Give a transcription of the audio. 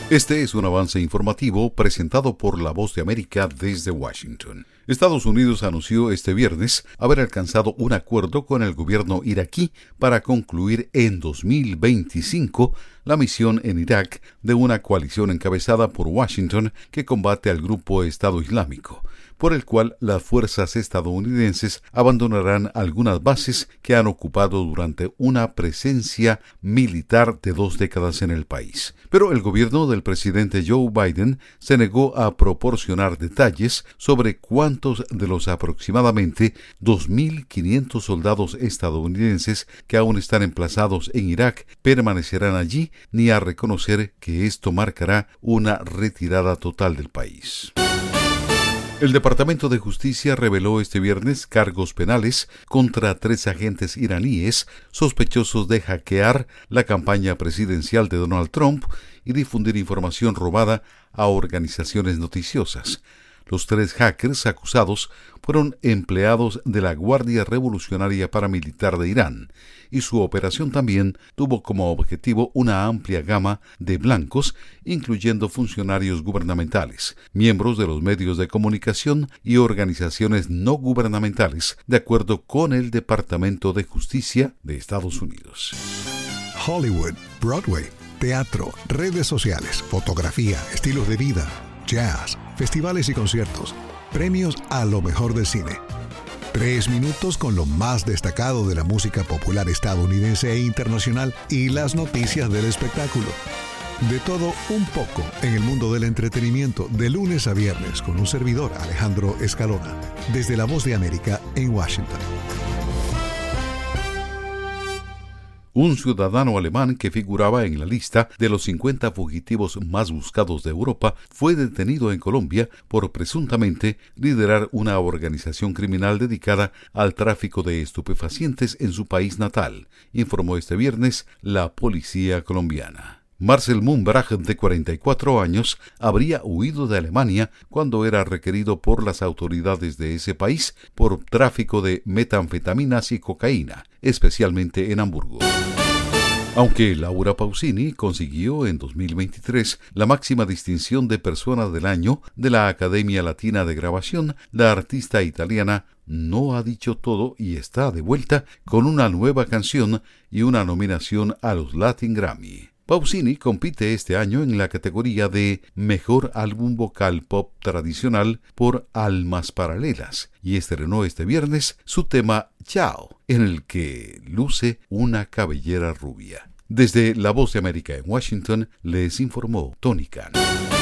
Este es un avance informativo presentado por La Voz de América desde Washington. Estados Unidos anunció este viernes haber alcanzado un acuerdo con el gobierno iraquí para concluir en 2025 la misión en Irak de una coalición encabezada por Washington que combate al grupo Estado Islámico, por el cual las fuerzas estadounidenses abandonarán algunas bases que han ocupado durante una presencia militar de 2 décadas en el país. Pero el gobierno del presidente Joe Biden se negó a proporcionar detalles sobre cuántos de los aproximadamente 2.500 soldados estadounidenses que aún están emplazados en Irak permanecerán allí, ni a reconocer que esto marcará una retirada total del país. El Departamento de Justicia reveló este viernes cargos penales contra 3 agentes iraníes sospechosos de hackear la campaña presidencial de Donald Trump y difundir información robada a organizaciones noticiosas. Los 3 hackers acusados fueron empleados de la Guardia Revolucionaria Paramilitar de Irán, y su operación también tuvo como objetivo una amplia gama de blancos, incluyendo funcionarios gubernamentales, miembros de los medios de comunicación y organizaciones no gubernamentales, de acuerdo con el Departamento de Justicia de Estados Unidos. Hollywood, Broadway, teatro, redes sociales, fotografía, estilos de vida, jazz, festivales y conciertos, premios a lo mejor del cine. 3 minutos con lo más destacado de la música popular estadounidense e internacional y las noticias del espectáculo. De todo un poco en el mundo del entretenimiento, de lunes a viernes, con un servidor, Alejandro Escalona, desde La Voz de América en Washington. Un ciudadano alemán que figuraba en la lista de los 50 fugitivos más buscados de Europa fue detenido en Colombia por presuntamente liderar una organización criminal dedicada al tráfico de estupefacientes en su país natal, informó este viernes la policía colombiana. Marcel Mumbrach, de 44 años, habría huido de Alemania cuando era requerido por las autoridades de ese país por tráfico de metanfetaminas y cocaína, especialmente en Hamburgo. Aunque Laura Pausini consiguió en 2023 la máxima distinción de Persona del Año de la Academia Latina de Grabación, la artista italiana no ha dicho todo y está de vuelta con una nueva canción y una nominación a los Latin Grammy. Pausini compite este año en la categoría de Mejor Álbum Vocal Pop Tradicional por Almas Paralelas y estrenó este viernes su tema Ciao, en el que luce una cabellera rubia. Desde La Voz de América en Washington les informó Tony Khan.